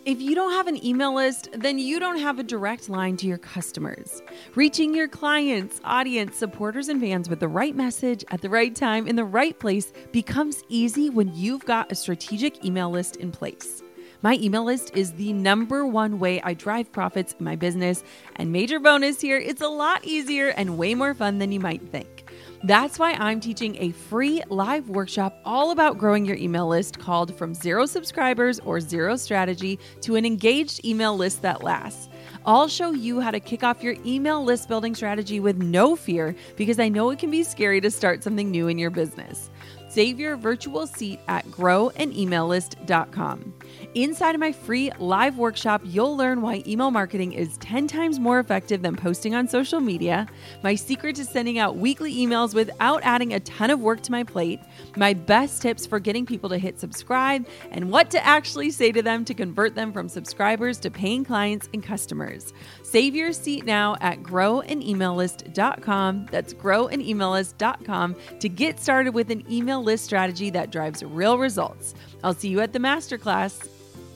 If you don't have an email list, then you don't have a direct line to your customers. Reaching your clients, audience, supporters, and fans with the right message at the right time in the right place becomes easy when you've got a strategic email list in place. My email list is the number one way I drive profits in my business, and major bonus here, it's a lot easier and way more fun than you might think. That's why I'm teaching a free live workshop all about growing your email list called From Zero Subscribers or Zero Strategy to an Engaged Email List That Lasts. I'll show you how to kick off your email list building strategy with no fear, because I know it can be scary to start something new in your business. Save your virtual seat at growanemaillist.com. Inside of my free live workshop, you'll learn why email marketing is 10 times more effective than posting on social media, my secret to sending out weekly emails without adding a ton of work to my plate, my best tips for getting people to hit subscribe, and what to actually say to them to convert them from subscribers to paying clients and customers. Save your seat now at growanemaillist.com. That's growanemaillist.com to get started with an email list strategy that drives real results. I'll see you at the masterclass.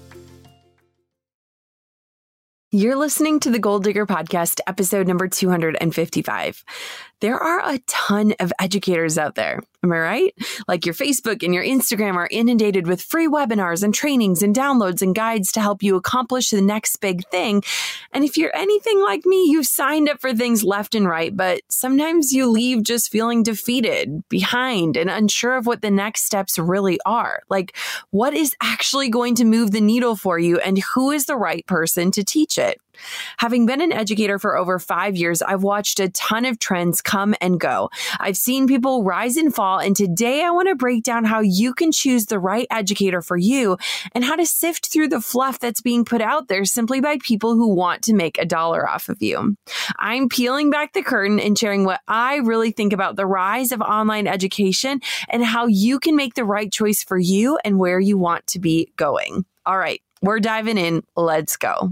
You're listening to the Goal Digger Podcast, episode number 255. There are a ton of educators out there. Am I right? Like your Facebook and your Instagram are inundated with free webinars and trainings and downloads and guides to help you accomplish the next big thing. And if you're anything like me, you've signed up for things left and right, but sometimes you leave just feeling defeated, behind, and unsure of what the next steps really are. Like, what is actually going to move the needle for you, and who is the right person to teach it? Having been an educator for over 5 years, I've watched a ton of trends come and go. I've seen people rise and fall, and today I want to break down how you can choose the right educator for you and how to sift through the fluff that's being put out there simply by people who want to make a dollar off of you. I'm peeling back the curtain and sharing what I really think about the rise of online education and how you can make the right choice for you and where you want to be going. All right, we're diving in. Let's go.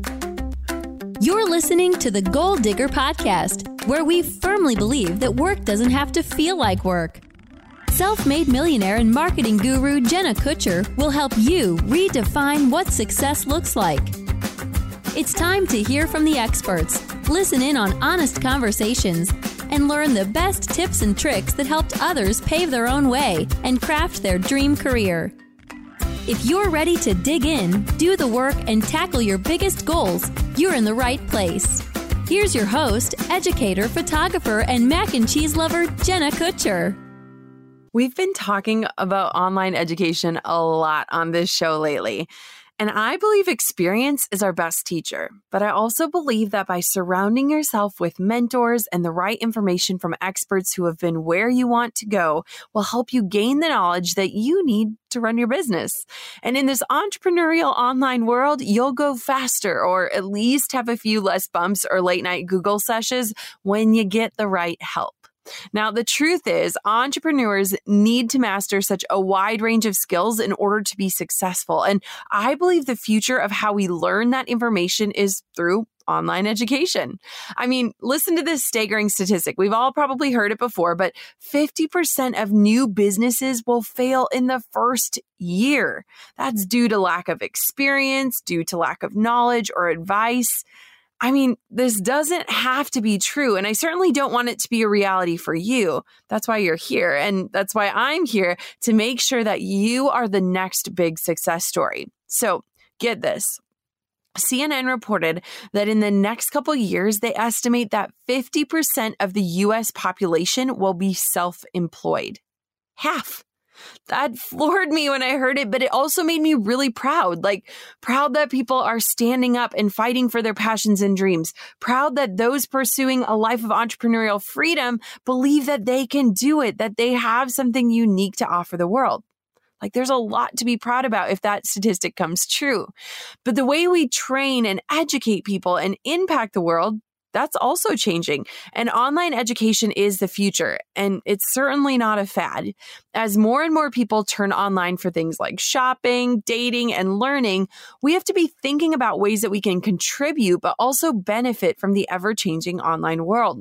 You're listening to the Goal Digger Podcast, where we firmly believe that work doesn't have to feel like work. Self-made millionaire and marketing guru Jenna Kutcher will help you redefine what success looks like. It's time to hear from the experts, listen in on honest conversations, and learn the best tips and tricks that helped others pave their own way and craft their dream career. If you're ready to dig in, do the work, and tackle your biggest goals, you're in the right place. Here's your host, educator, photographer, and mac and cheese lover, Jenna Kutcher. We've been talking about online education a lot on this show lately. And I believe experience is our best teacher, but I also believe that by surrounding yourself with mentors and the right information from experts who have been where you want to go will help you gain the knowledge that you need to run your business. And in this entrepreneurial online world, you'll go faster, or at least have a few less bumps or late night Google sessions when you get the right help. Now, the truth is, entrepreneurs need to master such a wide range of skills in order to be successful. And I believe the future of how we learn that information is through online education. I mean, listen to this staggering statistic. We've all probably heard it before, but 50% of new businesses will fail in the first year. That's due to lack of experience, due to lack of knowledge or advice. I mean, this doesn't have to be true, and I certainly don't want it to be a reality for you. That's why you're here, and that's why I'm here, to make sure that you are the next big success story. So get this. CNN reported that in the next couple of years, they estimate that 50% of the U.S. population will be self-employed. Half. That floored me when I heard it, but it also made me really proud. Like, proud that people are standing up and fighting for their passions and dreams. Proud that those pursuing a life of entrepreneurial freedom believe that they can do it, that they have something unique to offer the world. Like, there's a lot to be proud about if that statistic comes true. But the way we train and educate people and impact the world, that's also changing. And online education is the future, and it's certainly not a fad. As more and more people turn online for things like shopping, dating, and learning, we have to be thinking about ways that we can contribute, but also benefit from the ever-changing online world.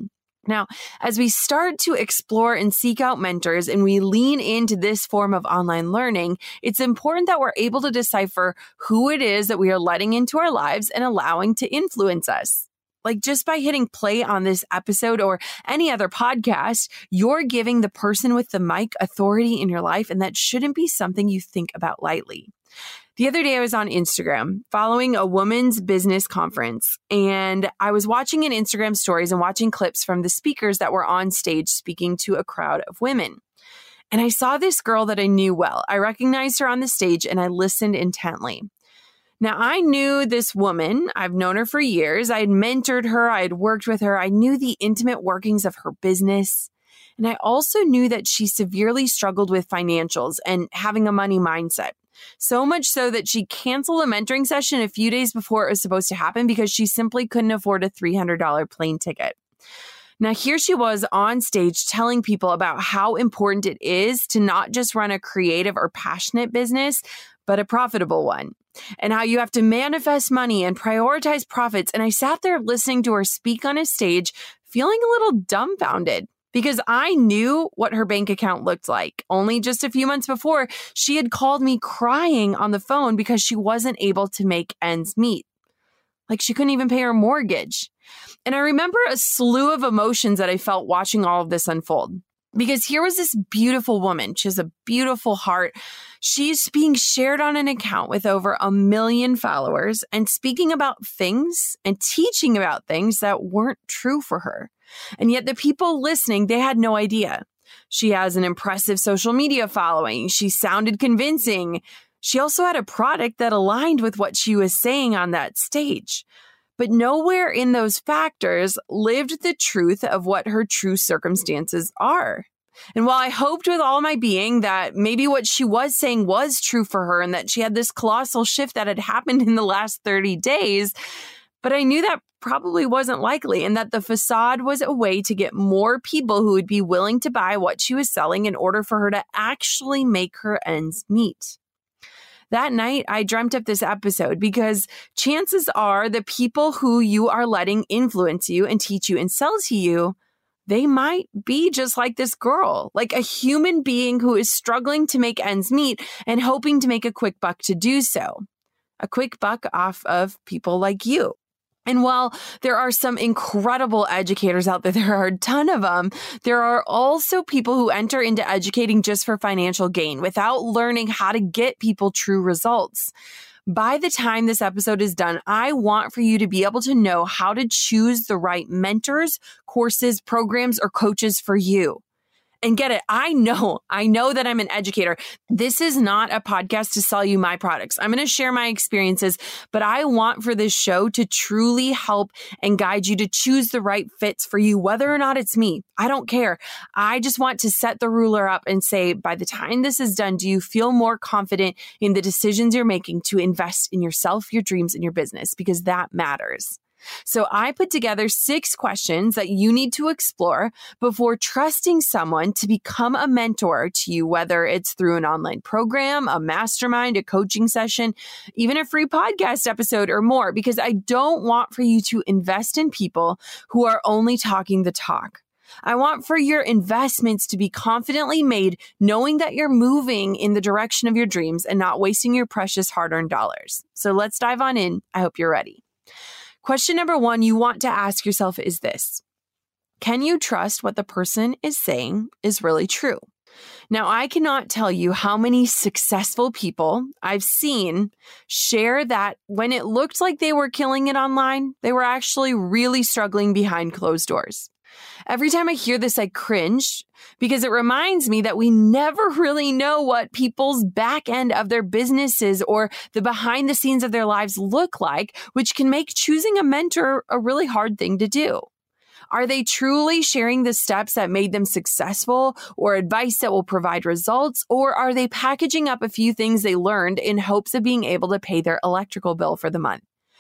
Now, as we start to explore and seek out mentors and we lean into this form of online learning, it's important that we're able to decipher who it is that we are letting into our lives and allowing to influence us. Like just by hitting play on this episode or any other podcast, you're giving the person with the mic authority in your life, and that shouldn't be something you think about lightly. The other day I was on Instagram following a women's business conference, and I was watching in Instagram stories and watching clips from the speakers that were on stage speaking to a crowd of women. And I saw this girl that I knew well. I recognized her on the stage and I listened intently. Now, I knew this woman. I've known her for years. I had mentored her. I had worked with her. I knew the intimate workings of her business. And I also knew that she severely struggled with financials and having a money mindset. So much so that she canceled a mentoring session a few days before it was supposed to happen because she simply couldn't afford a $300 plane ticket. Now, here she was on stage telling people about how important it is to not just run a creative or passionate business, but a profitable one, and how you have to manifest money and prioritize profits. And I sat there listening to her speak on a stage, feeling a little dumbfounded, because I knew what her bank account looked like. Only just a few months before, she had called me crying on the phone because she wasn't able to make ends meet. Like she couldn't even pay her mortgage. And I remember a slew of emotions that I felt watching all of this unfold. Because here was this beautiful woman. She has a beautiful heart. She's being shared on an account with over 1 million followers and speaking about things and teaching about things that weren't true for her. And yet the people listening, they had no idea. She has an impressive social media following. She sounded convincing. She also had a product that aligned with what she was saying on that stage. But nowhere in those factors lived the truth of what her true circumstances are. And while I hoped with all my being that maybe what she was saying was true for her and that she had this colossal shift that had happened in the last 30 days, but I knew that probably wasn't likely and that the facade was a way to get more people who would be willing to buy what she was selling in order for her to actually make her ends meet. That night, I dreamt of this episode because chances are the people who you are letting influence you and teach you and sell to you, they might be just like this girl, like a human being who is struggling to make ends meet and hoping to make a quick buck to do so. A quick buck off of people like you. And while there are some incredible educators out there, there are a ton of them, there are also people who enter into educating just for financial gain without learning how to get people true results. By the time this episode is done, I want for you to be able to know how to choose the right mentors, courses, programs, or coaches for you. And get it, I know that I'm an educator. This is not a podcast to sell you my products. I'm going to share my experiences, but I want for this show to truly help and guide you to choose the right fits for you, whether or not it's me. I don't care. I just want to set the ruler up and say, by the time this is done, do you feel more confident in the decisions you're making to invest in yourself, your dreams, and your business? Because that matters. So I put together 6 questions that you need to explore before trusting someone to become a mentor to you, whether it's through an online program, a mastermind, a coaching session, even a free podcast episode or more, because I don't want for you to invest in people who are only talking the talk. I want for your investments to be confidently made, knowing that you're moving in the direction of your dreams and not wasting your precious hard-earned dollars. So let's dive on in. I hope you're ready. Question number 1 you want to ask yourself is this: can you trust what the person is saying is really true? Now, I cannot tell you how many successful people I've seen share that when it looked like they were killing it online, they were actually really struggling behind closed doors. Every time I hear this, I cringe because it reminds me that we never really know what people's back end of their businesses or the behind the scenes of their lives look like, which can make choosing a mentor a really hard thing to do. Are they truly sharing the steps that made them successful or advice that will provide results? Or are they packaging up a few things they learned in hopes of being able to pay their electrical bill for the month?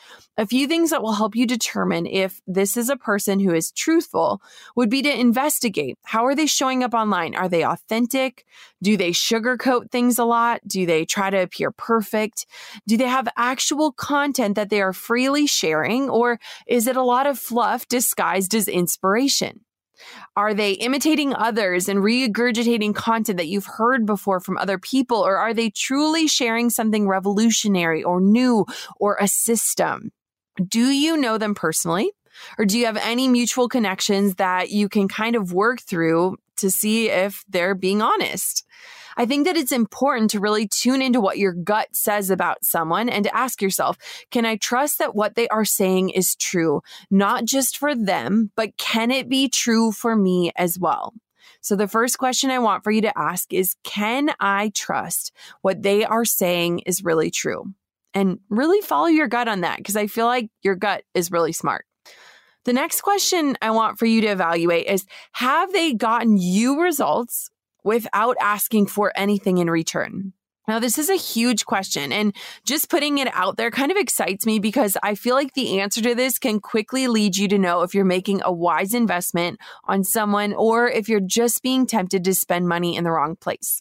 A few things that will help you determine if this is a person who is truthful would be to investigate. How are they showing up online? Are they authentic? Do they sugarcoat things a lot? Do they try to appear perfect? Do they have actual content that they are freely sharing? Or is it a lot of fluff disguised as inspiration? Are they imitating others and regurgitating content that you've heard before from other people? Or are they truly sharing something revolutionary or new or a system? Do you know them personally? Or do you have any mutual connections that you can kind of work through to see if they're being honest? I think that it's important to really tune into what your gut says about someone and to ask yourself, can I trust that what they are saying is true, not just for them, but can it be true for me as well? So the first question I want for you to ask is, can I trust what they are saying is really true? And really follow your gut on that, because I feel like your gut is really smart. The next question I want for you to evaluate is, have they gotten you results without asking for anything in return? Now, this is a huge question, and just putting it out there kind of excites me because I feel like the answer to this can quickly lead you to know if you're making a wise investment on someone or if you're just being tempted to spend money in the wrong place.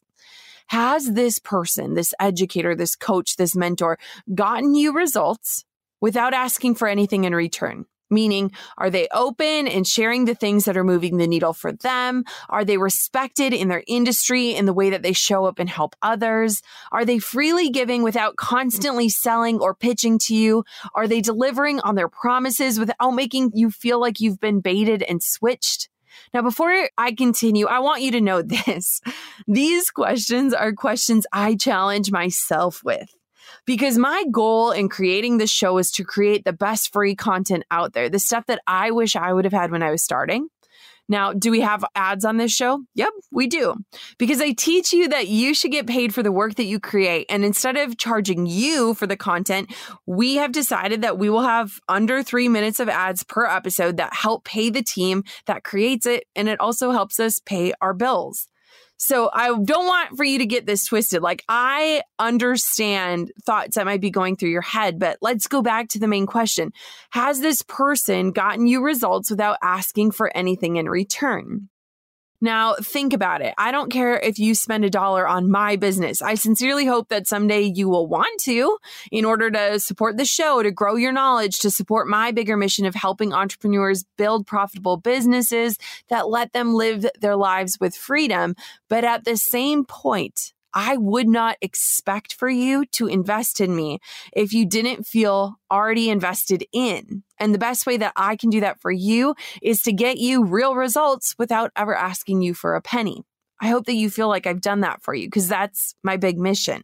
Has this person, this educator, this coach, this mentor gotten you results without asking for anything in return? Meaning, are they open and sharing the things that are moving the needle for them? Are they respected in their industry in the way that they show up and help others? Are they freely giving without constantly selling or pitching to you? Are they delivering on their promises without making you feel like you've been baited and switched? Now, before I continue, I want you to know this. These questions are questions I challenge myself with. Because my goal in creating this show is to create the best free content out there, the stuff that I wish I would have had when I was starting. Now, do we have ads on this show? Yep, we do. Because I teach you that you should get paid for the work that you create. And instead of charging you for the content, we have decided that we will have under 3 minutes of ads per episode that help pay the team that creates it. And it also helps us pay our bills. So I don't want for you to get this twisted. Like, I understand thoughts that might be going through your head, but let's go back to the main question. Has this person gotten you results without asking for anything in return? Now, think about it. I don't care if you spend $1 on my business. I sincerely hope that someday you will want to, in order to support the show, to grow your knowledge, to support my bigger mission of helping entrepreneurs build profitable businesses that let them live their lives with freedom. But at the same point, I would not expect for you to invest in me if you didn't feel already invested in. And the best way that I can do that for you is to get you real results without ever asking you for a penny. I hope that you feel like I've done that for you, because that's my big mission.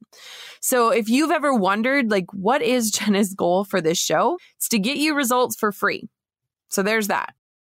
So if you've ever wondered, like, what is Jenna's goal for this show? It's to get you results for free. So there's that.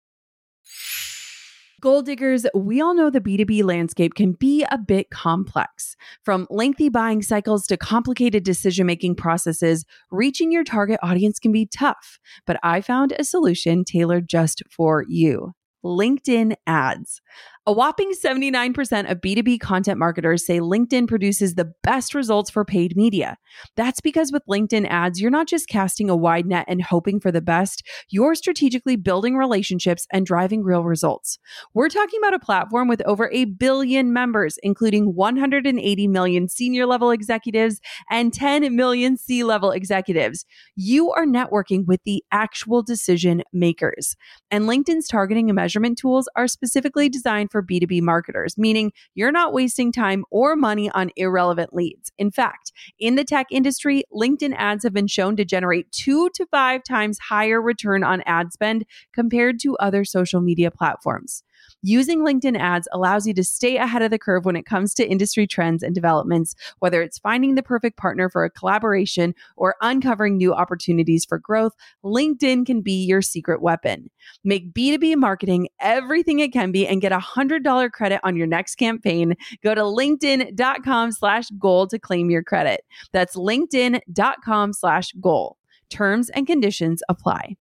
Goal diggers, we all know the B2B landscape can be a bit complex. From lengthy buying cycles to complicated decision-making processes, reaching your target audience can be tough. But I found a solution tailored just for you: LinkedIn ads. A whopping 79% of B2B content marketers say LinkedIn produces the best results for paid media. That's because with LinkedIn ads, you're not just casting a wide net and hoping for the best, you're strategically building relationships and driving real results. We're talking about a platform with over 1 billion members, including 180 million senior level executives and 10 million C-level executives. You are networking with the actual decision makers. And LinkedIn's targeting and measurement tools are specifically designed for B2B marketers, meaning you're not wasting time or money on irrelevant leads. In fact, in the tech industry, LinkedIn ads have been shown to generate 2 to 5 times higher return on ad spend compared to other social media platforms. Using LinkedIn ads allows you to stay ahead of the curve when it comes to industry trends and developments, whether it's finding the perfect partner for a collaboration or uncovering new opportunities for growth. LinkedIn can be your secret weapon. Make B2B marketing everything it can be and get $100 credit on your next campaign. Go to linkedin.com/goal to claim your credit. That's linkedin.com/goal. Terms and conditions apply.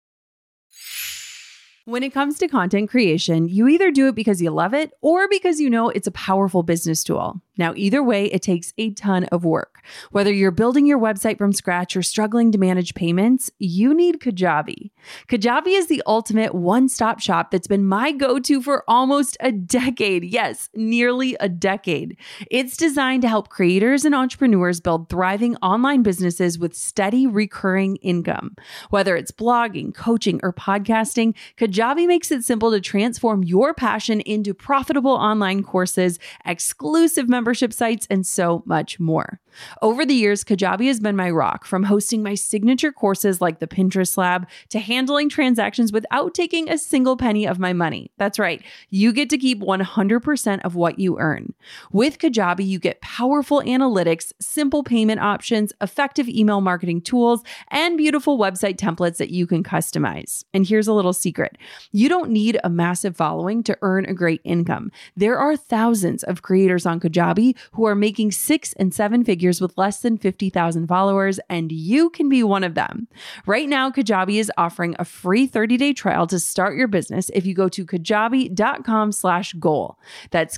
When it comes to content creation, you either do it because you love it or because you know it's a powerful business tool. Now, either way, it takes a ton of work. Whether you're building your website from scratch or struggling to manage payments, you need Kajabi. Kajabi is the ultimate one-stop shop that's been my go-to for almost a decade. Yes, nearly a decade. It's designed to help creators and entrepreneurs build thriving online businesses with steady recurring income. Whether it's blogging, coaching, or podcasting, Kajabi Kajabi makes it simple to transform your passion into profitable online courses, exclusive membership sites, and so much more. Over the years, Kajabi has been my rock, from hosting my signature courses like the Pinterest Lab to handling transactions without taking a single penny of my money. That's right, you get to keep 100% of what you earn. With Kajabi, you get powerful analytics, simple payment options, effective email marketing tools, and beautiful website templates that you can customize. And here's a little secret. You don't need a massive following to earn a great income. There are thousands of creators on Kajabi who are making 6 and 7 figures with less than 50,000 followers, and you can be one of them. Right now, Kajabi is offering a free 30-day trial to start your business if you go to kajabi.com/goal. That's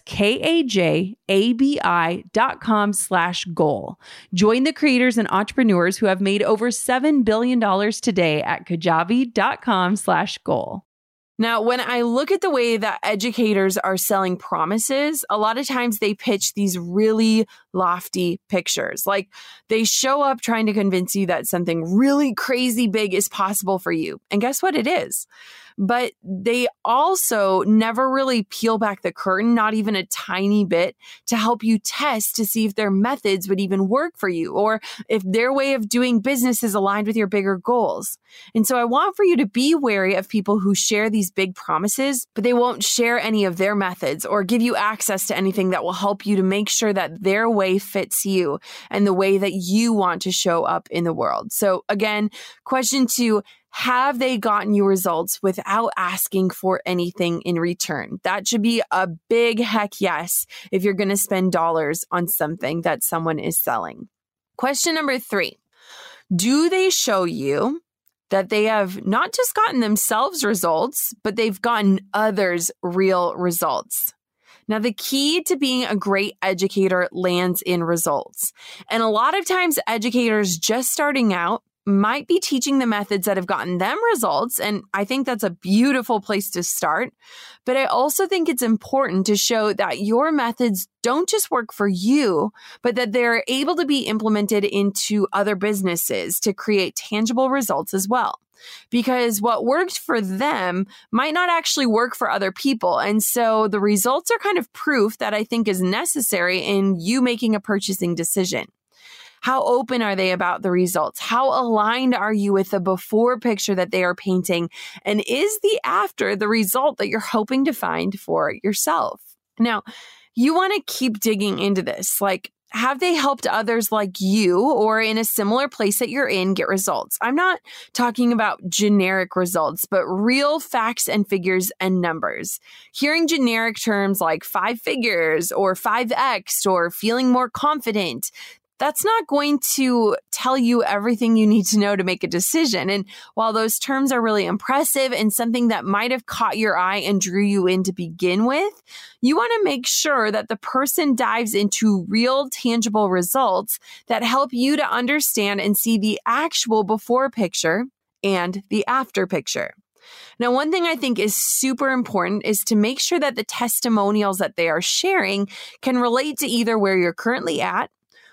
KAJABI.com/goal. Join the creators and entrepreneurs who have made over $7 billion today at kajabi.com/goal. Now, when I look at the way that educators are selling promises, a lot of times they pitch these really lofty pictures. Like they show up trying to convince you that something really crazy big is possible for you. And guess what? It is. But they also never really peel back the curtain, not even a tiny bit, to help you test to see if their methods would even work for you or if their way of doing business is aligned with your bigger goals. And so I want for you to be wary of people who share these big promises, but they won't share any of their methods or give you access to anything that will help you to make sure that their way fits you and the way that you want to show up in the world. So again, question 2, have they gotten you results without asking for anything in return? That should be a big heck yes if you're going to spend dollars on something that someone is selling. Question number 3, do they show you that they have not just gotten themselves results, but they've gotten others real results? Now, the key to being a great educator lands in results. And a lot of times educators just starting out might be teaching the methods that have gotten them results. And I think that's a beautiful place to start. But I also think it's important to show that your methods don't just work for you, but that they're able to be implemented into other businesses to create tangible results as well. Because what worked for them might not actually work for other people. And so the results are kind of proof that I think is necessary in you making a purchasing decision. How open are they about the results? How aligned are you with the before picture that they are painting? And is the after the result that you're hoping to find for yourself? Now, you want to keep digging into this. Like, have they helped others like you or in a similar place that you're in get results? I'm not talking about generic results, but real facts and figures and numbers. Hearing generic terms like 5 figures or 5x or feeling more confident, that's not going to tell you everything you need to know to make a decision. And while those terms are really impressive and something that might have caught your eye and drew you in to begin with, you want to make sure that the person dives into real, tangible results that help you to understand and see the actual before picture and the after picture. Now, one thing I think is super important is to make sure that the testimonials that they are sharing can relate to either where you're currently at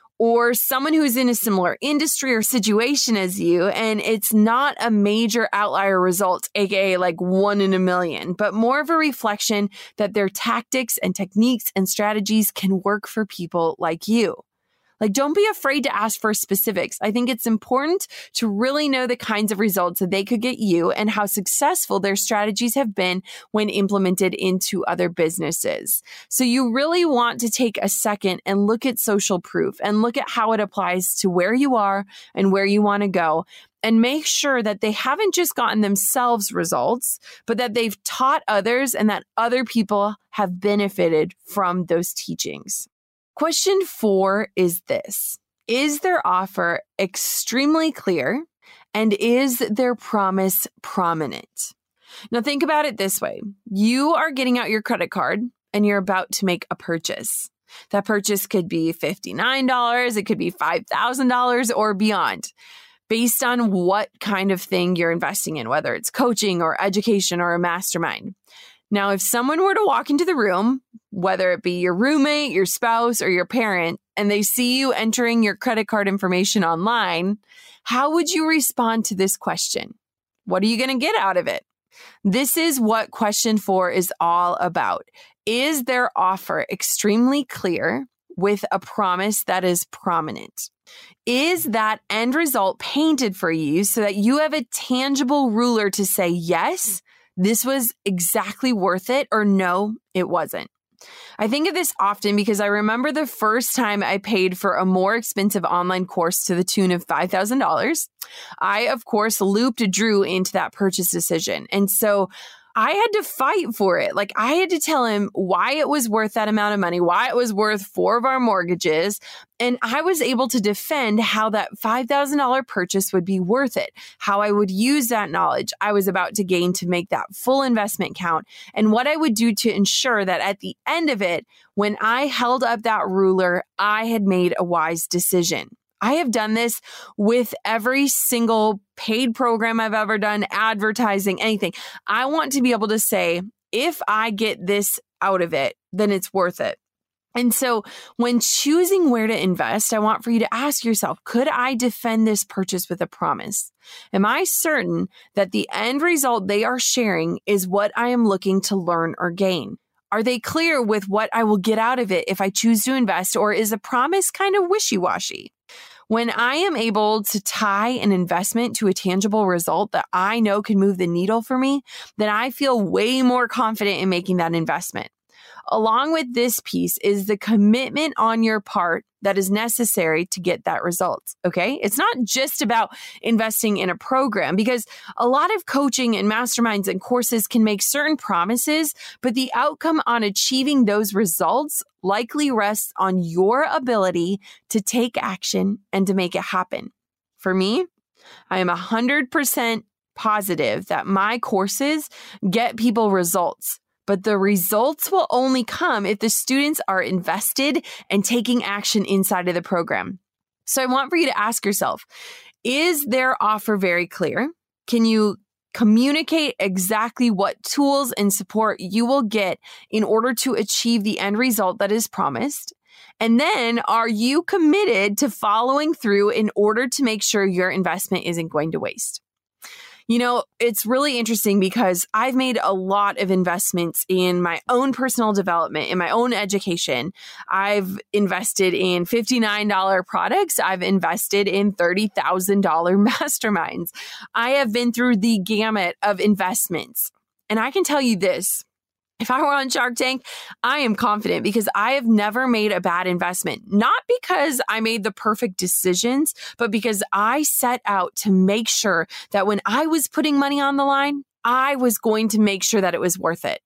or someone who's in a similar industry or situation as you, and it's not a major outlier result, aka like 1 in a million, but more of a reflection that their tactics and techniques and strategies can work for people like you. Like, don't be afraid to ask for specifics. I think it's important to really know the kinds of results that they could get you and how successful their strategies have been when implemented into other businesses. So you really want to take a second and look at social proof and look at how it applies to where you are and where you want to go. And make sure that they haven't just gotten themselves results, but that they've taught others and that other people have benefited from those teachings. Question 4 is this: is their offer extremely clear and is their promise prominent? Now think about it this way. You are getting out your credit card and you're about to make a purchase. That purchase could be $59, it could be $5,000 or beyond, based on what kind of thing you're investing in, whether it's coaching or education or a mastermind. Now, if someone were to walk into the room, whether it be your roommate, your spouse, or your parent, and they see you entering your credit card information online, how would you respond to this question? What are you going to get out of it? This is what question 4 is all about. Is their offer extremely clear with a promise that is prominent? Is that end result painted for you so that you have a tangible ruler to say, yes, this was exactly worth it, or no, it wasn't? I think of this often because I remember the first time I paid for a more expensive online course to the tune of $5,000. I, of course, looped Drew into that purchase decision. And so I had to fight for it. Like, I had to tell him why it was worth that amount of money, why it was worth 4 of our mortgages. And I was able to defend how that $5,000 purchase would be worth it, how I would use that knowledge I was about to gain to make that full investment count, and what I would do to ensure that at the end of it, when I held up that ruler, I had made a wise decision. I have done this with every single paid program I've ever done, advertising, anything. I want to be able to say, if I get this out of it, then it's worth it. And so when choosing where to invest, I want for you to ask yourself, could I defend this purchase with a promise? Am I certain that the end result they are sharing is what I am looking to learn or gain? Are they clear with what I will get out of it if I choose to invest, or is the promise kind of wishy-washy? When I am able to tie an investment to a tangible result that I know can move the needle for me, then I feel way more confident in making that investment. Along with this piece is the commitment on your part that is necessary to get that result. Okay. It's not just about investing in a program, because a lot of coaching and masterminds and courses can make certain promises, but the outcome on achieving those results likely rests on your ability to take action and to make it happen. For me, I am 100% positive that my courses get people results. But the results will only come if the students are invested and taking action inside of the program. So I want for you to ask yourself, is their offer very clear? Can you communicate exactly what tools and support you will get in order to achieve the end result that is promised? And then, are you committed to following through in order to make sure your investment isn't going to waste? You know, it's really interesting because I've made a lot of investments in my own personal development, in my own education. I've invested in $59 products. I've invested in $30,000 masterminds. I have been through the gamut of investments. And I can tell you this. If I were on Shark Tank, I am confident because I have never made a bad investment, not because I made the perfect decisions, but because I set out to make sure that when I was putting money on the line, I was going to make sure that it was worth it.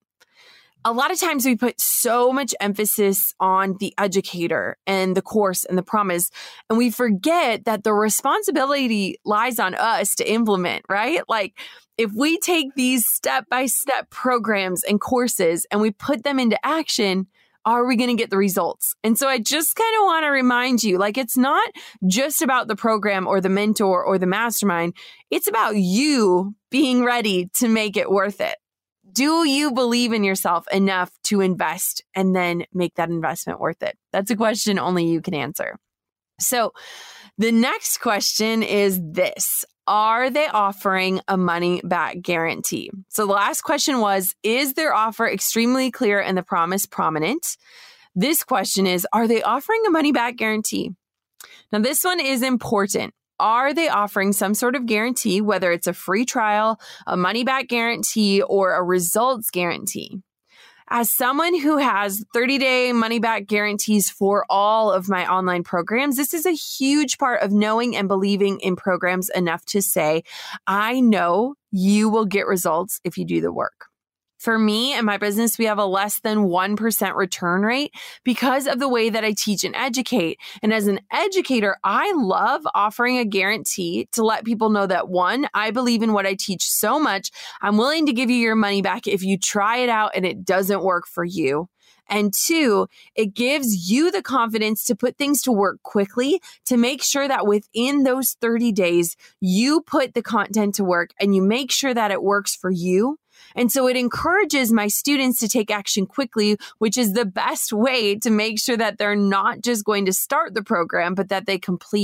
A lot of times we put so much emphasis on the educator and the course and the promise, and we forget that the responsibility lies on us to implement, right? Like, if we take these step-by-step programs and courses and we put them into action, are we going to get the results? And so I just kind of want to remind you, like, it's not just about the program or the mentor or the mastermind. It's about you being ready to make it worth it. Do you believe in yourself enough to invest and then make that investment worth it? That's a question only you can answer. So the next question is this: are they offering a money back guarantee? So the last question was, is their offer extremely clear and the promise prominent? This question is, are they offering a money back guarantee? Now, this one is important. Are they offering some sort of guarantee, whether it's a free trial, a money back guarantee, or a results guarantee? As someone who has 30-day money back guarantees for all of my online programs, this is a huge part of knowing and believing in programs enough to say, I know you will get results if you do the work. For me and my business, we have a less than 1% return rate because of the way that I teach and educate. And as an educator, I love offering a guarantee to let people know that, one, I believe in what I teach so much, I'm willing to give you your money back if you try it out and it doesn't work for you. And two, it gives you the confidence to put things to work quickly to make sure that within those 30 days, you put the content to work and you make sure that it works for you. And so it encourages my students to take action quickly, which is the best way to make sure that they're not just going to start the program, but that they complete it.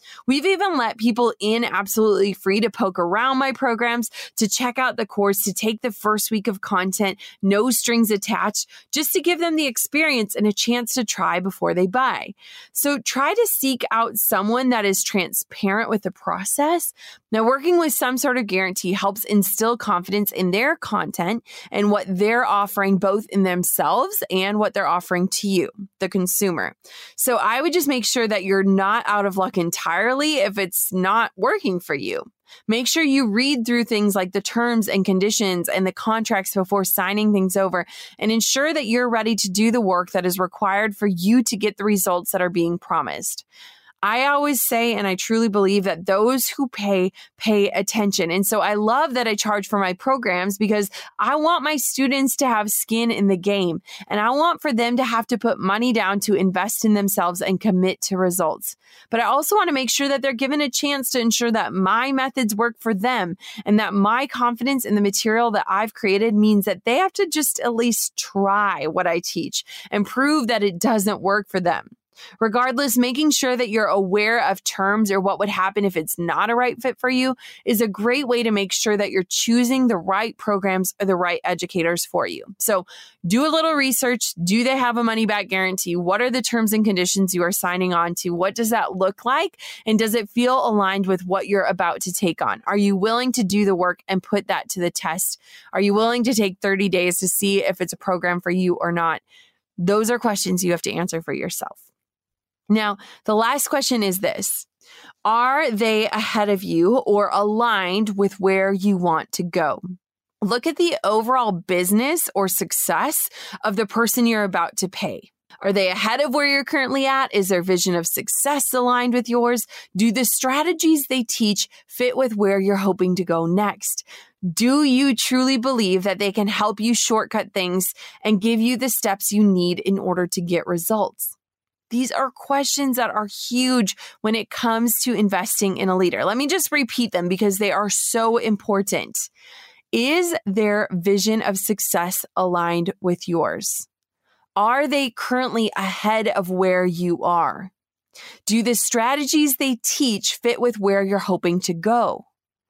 We've even let people in absolutely free to poke around my programs, to check out the course, to take the first week of content, no strings attached, just to give them the experience and a chance to try before they buy. So try to seek out someone that is transparent with the process. Now, working with some sort of guarantee helps instill confidence in their content and what they're offering, both in themselves and what they're offering to you, the consumer. So I would just make sure that you're not out of luck entirely if it's not working for you. Make sure you read through things like the terms and conditions and the contracts before signing things over, and ensure that you're ready to do the work that is required for you to get the results that are being promised. I always say, and I truly believe, that those who pay attention. And so I love that I charge for my programs, because I want my students to have skin in the game. And I want for them to have to put money down to invest in themselves and commit to results. But I also want to make sure that they're given a chance to ensure that my methods work for them, and that my confidence in the material that I've created means that they have to just at least try what I teach and prove that it doesn't work for them. Regardless, making sure that you're aware of terms or what would happen if it's not a right fit for you is a great way to make sure that you're choosing the right programs or the right educators for you. So do a little research. Do they have a money back guarantee? What are the terms and conditions you are signing on to? What does that look like? And does it feel aligned with what you're about to take on? Are you willing to do the work and put that to the test? Are you willing to take 30 days to see if it's a program for you or not? Those are questions you have to answer for yourself. Now, the last question is this: are they ahead of you or aligned with where you want to go? Look at the overall business or success of the person you're about to pay. Are they ahead of where you're currently at? Is their vision of success aligned with yours? Do the strategies they teach fit with where you're hoping to go next? Do you truly believe that they can help you shortcut things and give you the steps you need in order to get results? These are questions that are huge when it comes to investing in a leader. Let me just repeat them because they are so important. Is their vision of success aligned with yours? Are they currently ahead of where you are? Do the strategies they teach fit with where you're hoping to go?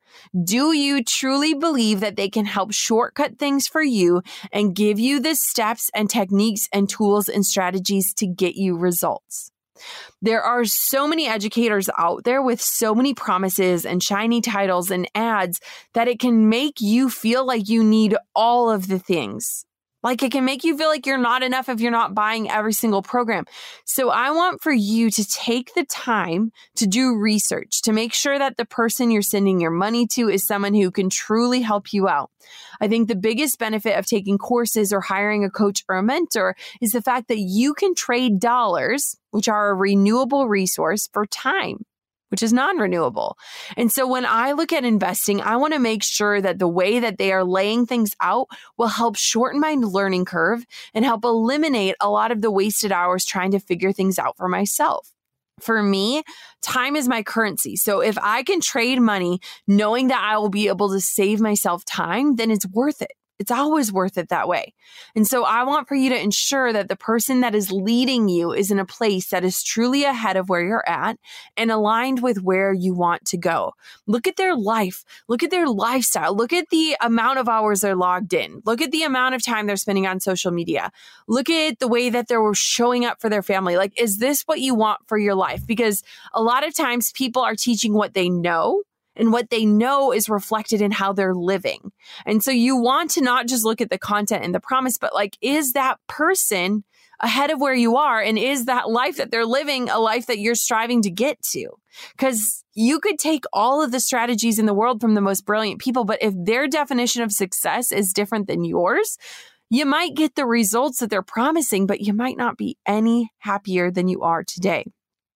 Do you truly believe that they can help shortcut things for you and give you the steps and techniques and tools and strategies to get you results? There are so many educators out there with so many promises and shiny titles and ads that it can make you feel like you need all of the things. Like, it can make you feel like you're not enough if you're not buying every single program. So I want for you to take the time to do research, to make sure that the person you're sending your money to is someone who can truly help you out. I think the biggest benefit of taking courses or hiring a coach or a mentor is the fact that you can trade dollars, which are a renewable resource, for time, which is non-renewable. And so when I look at investing, I want to make sure that the way that they are laying things out will help shorten my learning curve and help eliminate a lot of the wasted hours trying to figure things out for myself. For me, time is my currency. So if I can trade money knowing that I will be able to save myself time, then it's worth it. It's always worth it that way. And so I want for you to ensure that the person that is leading you is in a place that is truly ahead of where you're at and aligned with where you want to go. Look at their life. Look at their lifestyle. Look at the amount of hours they're logged in. Look at the amount of time they're spending on social media. Look at the way that they're showing up for their family. Like, is this what you want for your life? Because a lot of times people are teaching what they know, and what they know is reflected in how they're living. And so you want to not just look at the content and the promise, but like, is that person ahead of where you are? And is that life that they're living a life that you're striving to get to? Because you could take all of the strategies in the world from the most brilliant people, but if their definition of success is different than yours, you might get the results that they're promising, but you might not be any happier than you are today.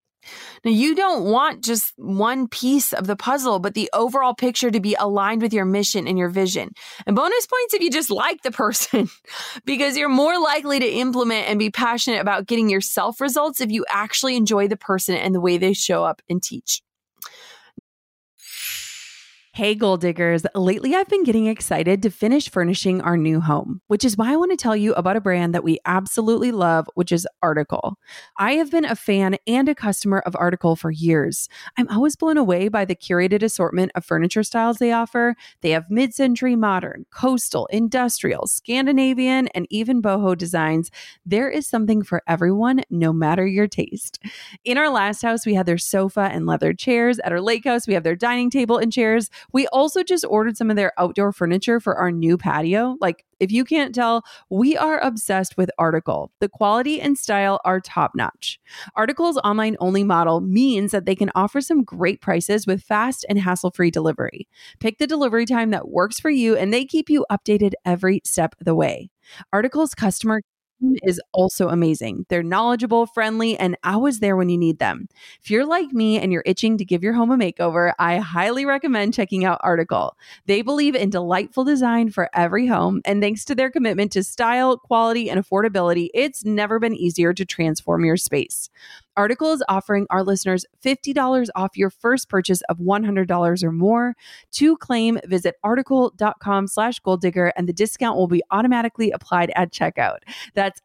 Now, you don't want just one piece of the puzzle, but the overall picture to be aligned with your mission and your vision. And bonus points if you just like the person, because you're more likely to implement and be passionate about getting yourself results if you actually enjoy the person and the way they show up and teach. Hey, Goal Diggers. Lately, I've been getting excited to finish furnishing our new home, which is why I want to tell you about a brand that we absolutely love, which is Article. I have been a fan and a customer of Article for years. I'm always blown away by the curated assortment of furniture styles they offer. They have mid-century modern, coastal, industrial, Scandinavian, and even boho designs. There is something for everyone, no matter your taste. In our last house, we had their sofa and leather chairs. At our lake house, we have their dining table and chairs. We also just ordered some of their outdoor furniture for our new patio. Like, if you can't tell, we are obsessed with Article. The quality and style are top notch. Article's online only model means that they can offer some great prices with fast and hassle-free delivery. Pick the delivery time that works for you, and they keep you updated every step of the way. Article's customer is also amazing. They're knowledgeable, friendly, and always there when you need them. If you're like me and you're itching to give your home a makeover, I highly recommend checking out Article. They believe in delightful design for every home, and thanks to their commitment to style, quality, and affordability, it's never been easier to transform your space. Article is offering our listeners $50 off your first purchase of $100 or more. To claim, visit article.com/goaldigger and the discount will be automatically applied at checkout. That's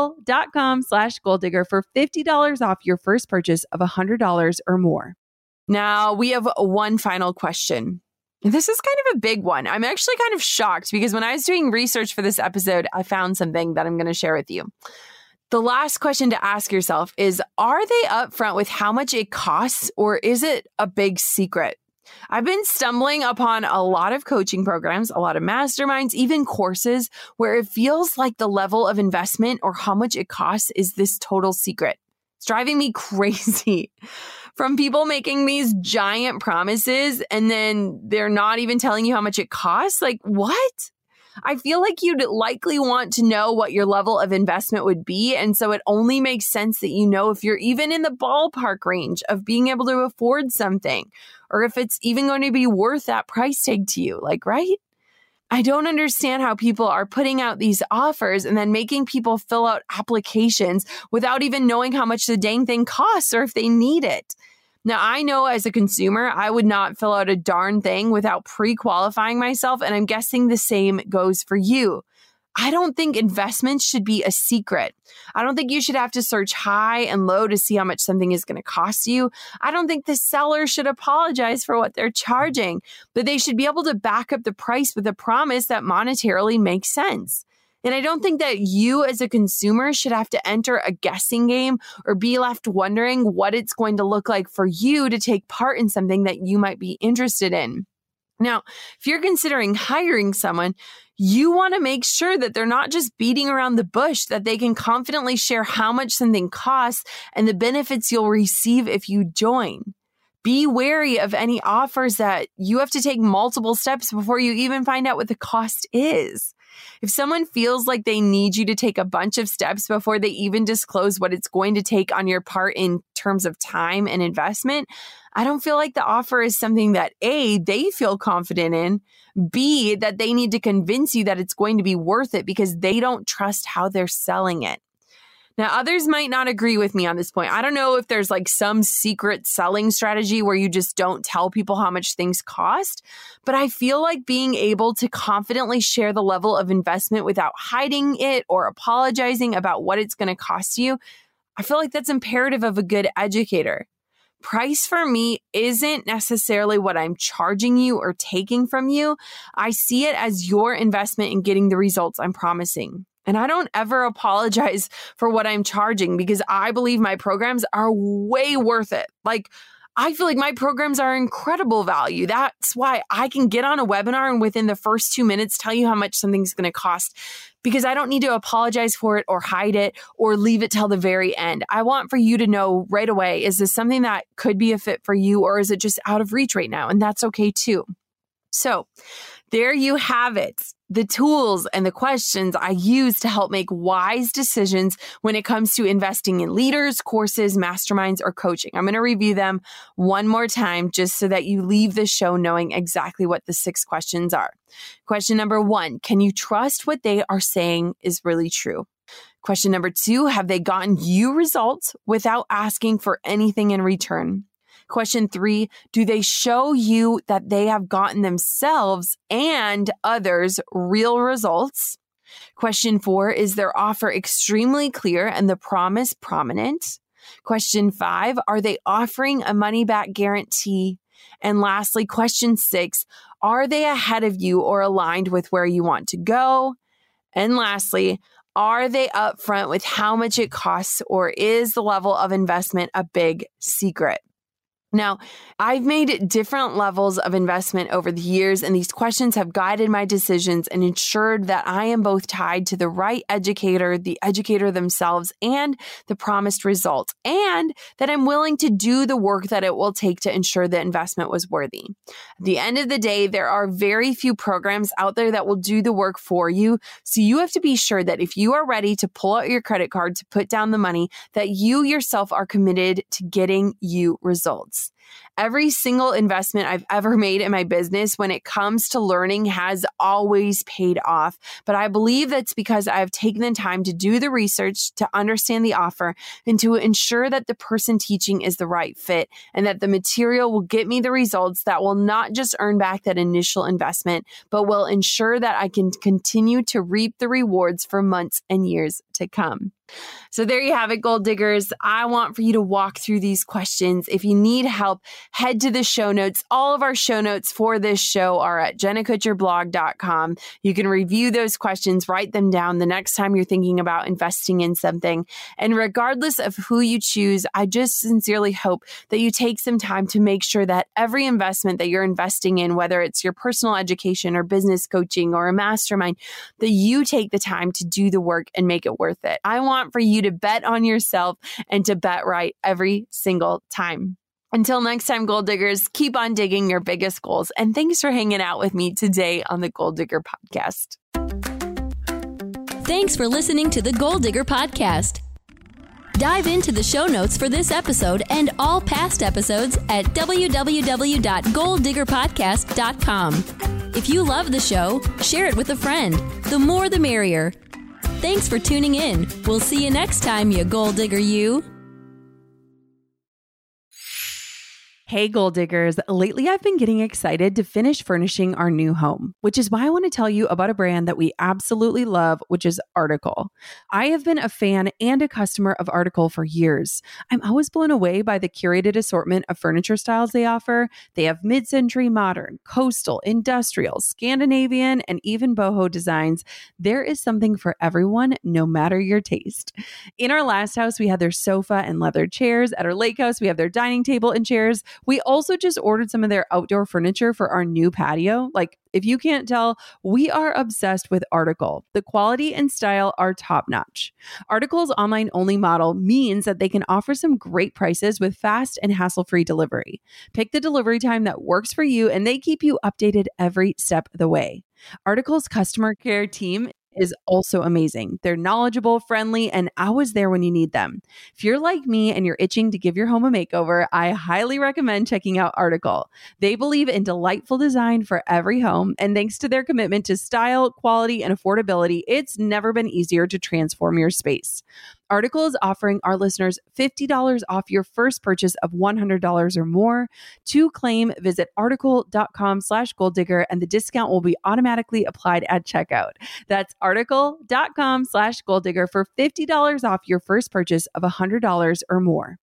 article.com/goaldigger for $50 off your first purchase of $100 or more. Now we have one final question. This is kind of a big one. I'm actually kind of shocked because when I was doing research for this episode, I found something that I'm going to share with you. The last question to ask yourself is, are they upfront with how much it costs, or is it a big secret? I've been stumbling upon a lot of coaching programs, a lot of masterminds, even courses where it feels like the level of investment or how much it costs is this total secret. It's driving me crazy. From people making these giant promises and then they're not even telling you how much it costs. Like, what? I feel like you'd likely want to know what your level of investment would be. And so it only makes sense that you know if you're even in the ballpark range of being able to afford something, or if it's even going to be worth that price tag to you. Like, right? I don't understand how people are putting out these offers and then making people fill out applications without even knowing how much the dang thing costs or if they need it. Now, I know as a consumer, I would not fill out a darn thing without pre-qualifying myself, and I'm guessing the same goes for you. I don't think investments should be a secret. I don't think you should have to search high and low to see how much something is going to cost you. I don't think the seller should apologize for what they're charging, but they should be able to back up the price with a promise that monetarily makes sense. And I don't think that you as a consumer should have to enter a guessing game or be left wondering what it's going to look like for you to take part in something that you might be interested in. Now, if you're considering hiring someone, you want to make sure that they're not just beating around the bush, that they can confidently share how much something costs and the benefits you'll receive if you join. Be wary of any offers that you have to take multiple steps before you even find out what the cost is. If someone feels like they need you to take a bunch of steps before they even disclose what it's going to take on your part in terms of time and investment, I don't feel like the offer is something that A, they feel confident in, B, that they need to convince you that it's going to be worth it because they don't trust how they're selling it. Now, others might not agree with me on this point. I don't know if there's like some secret selling strategy where you just don't tell people how much things cost, but I feel like being able to confidently share the level of investment without hiding it or apologizing about what it's going to cost you, I feel like that's imperative of a good educator. Price for me isn't necessarily what I'm charging you or taking from you. I see it as your investment in getting the results I'm promising. And I don't ever apologize for what I'm charging because I believe my programs are way worth it. Like, I feel like my programs are incredible value. That's why I can get on a webinar and within the first 2 minutes tell you how much something's going to cost because I don't need to apologize for it or hide it or leave it till the very end. I want for you to know right away, is this something that could be a fit for you or is it just out of reach right now? And that's okay too. So there you have it. The tools and the questions I use to help make wise decisions when it comes to investing in leaders, courses, masterminds, or coaching. I'm going to review them one more time just so that you leave the show knowing exactly what the 6 questions are. Question number 1, can you trust what they are saying is really true? Question number 2, have they gotten you results without asking for anything in return? Question 3, do they show you that they have gotten themselves and others real results? Question 4, is their offer extremely clear and the promise prominent? Question 5, are they offering a money-back guarantee? And lastly, question 6, are they ahead of you or aligned with where you want to go? And lastly, are they upfront with how much it costs, or is the level of investment a big secret? Now, I've made different levels of investment over the years, and these questions have guided my decisions and ensured that I am both tied to the right educator, the educator themselves, and the promised result, and that I'm willing to do the work that it will take to ensure the investment was worthy. At the end of the day, there are very few programs out there that will do the work for you, so you have to be sure that if you are ready to pull out your credit card to put down the money, that you yourself are committed to getting you results. Every single investment I've ever made in my business when it comes to learning has always paid off. But I believe that's because I have taken the time to do the research, to understand the offer, and to ensure that the person teaching is the right fit and that the material will get me the results that will not just earn back that initial investment, but will ensure that I can continue to reap the rewards for months and years to come. So there you have it, Goal Diggers. I want for you to walk through these questions. If you need help, head to the show notes. All of our show notes for this show are at jennakutcherblog.com. You can review those questions, write them down the next time you're thinking about investing in something. And regardless of who you choose, I just sincerely hope that you take some time to make sure that every investment that you're investing in, whether it's your personal education or business coaching or a mastermind, that you take the time to do the work and make it worth it. I want for you to bet on yourself and to bet right every single time. Until next time, Goal Diggers, keep on digging your biggest goals. And thanks for hanging out with me today on the Goal Digger Podcast. Thanks for listening to the Goal Digger Podcast. Dive into the show notes for this episode and all past episodes at www.goaldiggerpodcast.com. If you love the show, share it with a friend. The more the merrier. Thanks for tuning in. We'll see you next time, you Goal Digger, you. Hey, Goal Diggers. Lately, I've been getting excited to finish furnishing our new home, which is why I want to tell you about a brand that we absolutely love, which is Article. I have been a fan and a customer of Article for years. I'm always blown away by the curated assortment of furniture styles they offer. They have mid-century modern, coastal, industrial, Scandinavian, and even boho designs. There is something for everyone, no matter your taste. In our last house, we had their sofa and leather chairs. At our lake house, we have their dining table and chairs. We also just ordered some of their outdoor furniture for our new patio. Like, if you can't tell, we are obsessed with Article. The quality and style are top-notch. Article's online-only model means that they can offer some great prices with fast and hassle-free delivery. Pick the delivery time that works for you, and they keep you updated every step of the way. Article's customer care team is also amazing. They're knowledgeable, friendly, and always there when you need them. If you're like me and you're itching to give your home a makeover, I highly recommend checking out Article. They believe in delightful design for every home, and thanks to their commitment to style, quality, and affordability, it's never been easier to transform your space. Article is offering our listeners $50 off your first purchase of $100 or more. To claim, visit article.com/goaldigger and the discount will be automatically applied at checkout. That's article.com/goaldigger for $50 off your first purchase of $100 or more.